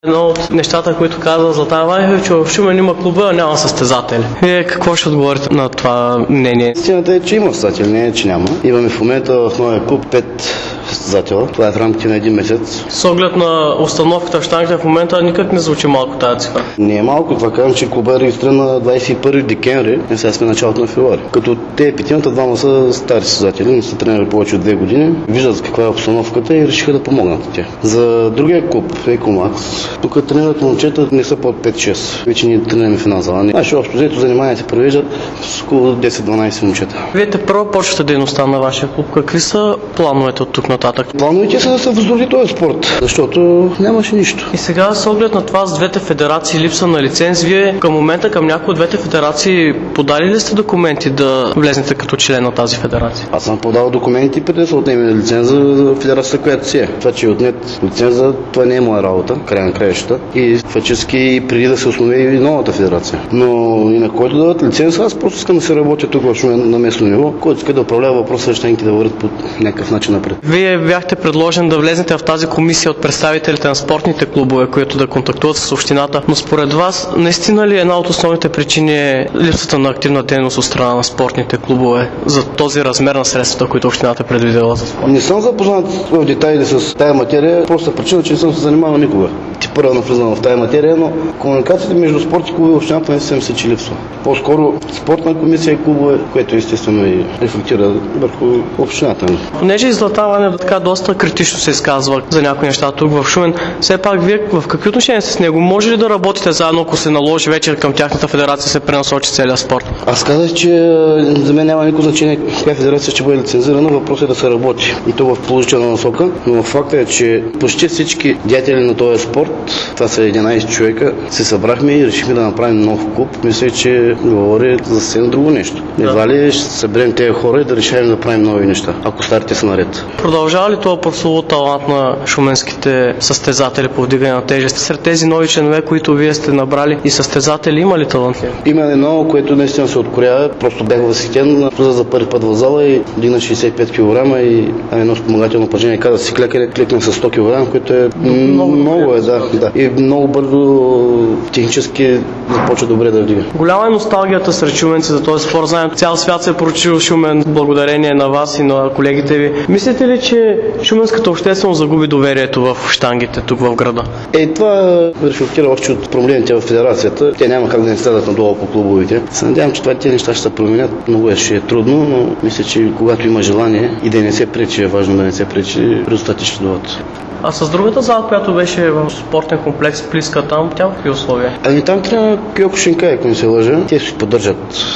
Едно от нещата, които каза Златан Ванев, е, че в Шумен има клуба, а няма състезатели. Вие какво ще отговорите на това мнение? Истината е, че има състезатели, не е, че няма. Имаме в момента в новия клуб 5 състезатела. Това е в рамките на един месец. С оглед на установката в щангите в момента никак не звучи малко тази цифра. Не е малко. Това казвам, че клуба е регистриран на 21 декември, а сега сме началото на февруари. Като те петимата, двама са стари състезатели, не са тренирали повече от 2 години, виждат каква е обстановката и решиха да помогнат тях. За другия клуб, Екомакс, тук тренират момчета не са под 5-6. Вече ние тренираме в една зала. Наши общо взето занимания се провеждат с около 10-12 момчета. Вие първо почвате дейността на вашия клуб. Какви са плановете от тук нататък? Плановете са да се възроди този спорт, защото нямаше нищо. И сега с оглед на това с двете федерации липса на лиценз, вие към момента към някои от двете федерации подали ли сте документи да влезнете като член на тази федерация? Аз съм подал документи преди да се отнеме лиценза за федерацията, която си е. Това, че е отнет лиценза, това не е моя работа, край на краищата. И фактически преди да се основи и новата федерация. Но и на който дадат лиценз, аз просто искам да се работя тук в Шумен на местно ниво, който иска да управлява въпроса, щенки да върват по някакъв начин напред. Вие бяхте предложен да влезете в тази комисия от представителите на спортните клубове, които да контактуват с общината, но според вас наистина ли една от основните причини е липсата на активна дейност от страна на спортните клубове за този размер на средствата, които общината е предвидела за спорт? Не съм запознат в детайли с тая материя, просто причина, че не съм се занимавал никога. Ти първо навлизам в тая материя, но комуникацията между спортни клубове и общината не се мисля, че липсва. По-скоро спортна комисия и клубове, което естествено и рефлектира върху общината. Понеже и Златан Ванев така доста критично се изказва за някои неща тук в Шумен, все пак вие в какви отношения сте с него? Може ли да работите заедно, ако се наложи вечер към тяхната федерация се пренасочи целият спорт? Аз казах, че за мен няма никакво значение коя федерация ще бъде лицензирана, въпросът е да се работи. И то в положителна насока, но факта е, че почти всички деятели на този спорт, това са 11 човека, се събрахме и решихме да направим нов клуб. Мисля, че говори за съвсем друго нещо. Едва ли ще съберем тези хора и да решим да правим нови неща, ако старите са наред. Продължава ли това прословут талант на шуменските състезатели по вдигане на тежест? Сред тези нови членове, които вие сте набрали и състезатели, има ли талант? Има едно, което наистина се откорява. Просто бях възхитен. За първи път в зала и дигна 65 кг и едно спомагателно упражнение. Каза си кликна с 100 кг, което е много е, да. И много бързо технически започва добре да вдига. Голяма е носталгията сред шуменци за този спорт. Знаем, цял свят се е поручил Шумен благодарение на вас и на колегите ви. Мислите ли, че шуменската общественост загуби доверието в щангите тук в града? Това рефлектира още от проблемите в федерацията. Те няма как да не страдат надолу по клубовете. Се надявам, че тези неща ще се променят. Много ще е трудно, но мисля, че когато има желание и да не се пречи, е важно да не се пречи, резултати ще дадат. А с другата зала, която беше в спортен комплекс Плиска, там, тя в какви условия? Там трябва Киокушинка, ако не се лъжа. Те си поддържат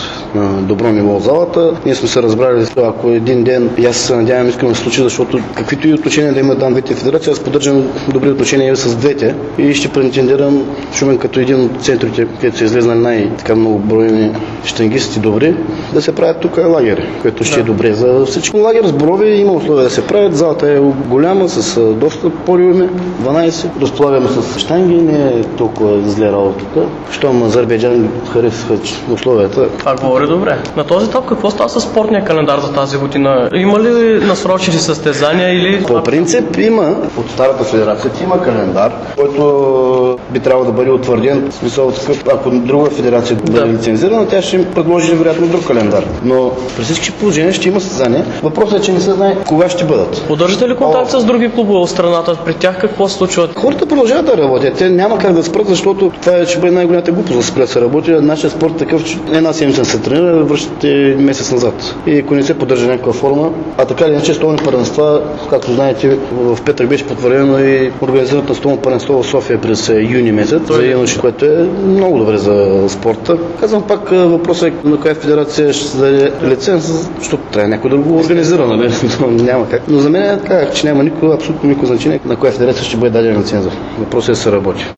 на добро ниво в залата. Ние сме се разбрали, ако един ден, и аз се надявам, искам да се случи, защото каквито и отношения да имат двете федерации, аз поддържам добри отношения с двете и ще претендирам Шумен като един от центрите, където са излезнали най-така много броени щангисти добри, да се правят тук лагери, което ще е добре за всички. Лагер с брови има условия да се правят. Залата е голяма, с доста подиуми, 12. Разполагаме с щанги, не е толкова зле работата. Щом Азербайджан харесва условията. Това говори добре. На този етап какво става с спортния календар за тази година? Има ли насрочени състезания или... По принцип има. От старата федерация има календар, който би трябвало да бъде утвърден. В смисъл, ако друга федерация бъде лицензирана, тя ще им предложи вероятно друг календар. Но при всички положения ще има състезания. Въпросът е, че не се знае кога ще бъдат. Поддържате ли контакт с други клубове в страната? При тях какво се случва? Хората продължават да работят. Те няма как да спрат, защото това ще бъде най-голямата глупост да спрят да се работи. Нашия спорт е такъв, че една седмица се тренира, връщате месец назад. И ако не се поддържа някаква форма, а така или иначе столни първенства, както знаете, в петък беше потвърдено и организирането на столно първенство в София през юни месец, за юноши, което е много добре за спорта. Казвам пак, въпросът е на коя федерация ще се даде лиценз, защото трябва някой да го организира, нали? Няма как. Но за мен казах, че няма абсолютно никакво значение на коя федерация ще бъде даден лиценза. Въпросът е да се работи.